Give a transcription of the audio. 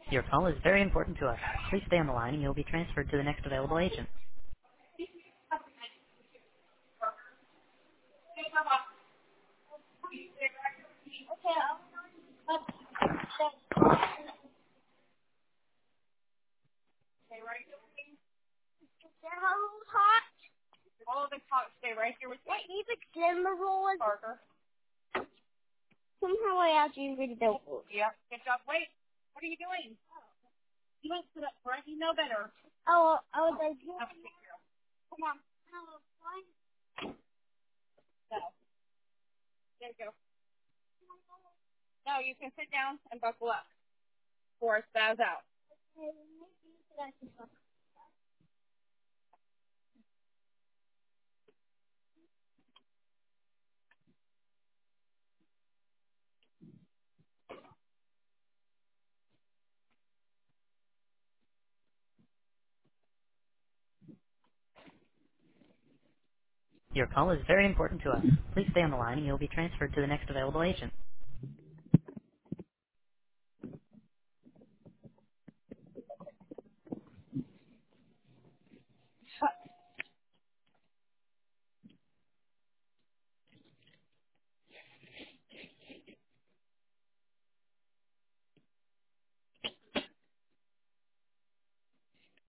Your call is very important to us. Please stay on the line and you'll be transferred to the next available agent. They're all hot. All of the cops stay right here with me. What even glimmer roll is Parker. somehow I actually really don't. Yep. Good job. Wait. What are you doing? You went to that front. You know better. Oh, I was like, Come on. No. There you go. No, you can sit down and buckle up. Forrest bows out. Your call is very important to us. Please stay on the line and you'll be transferred to the next available agent.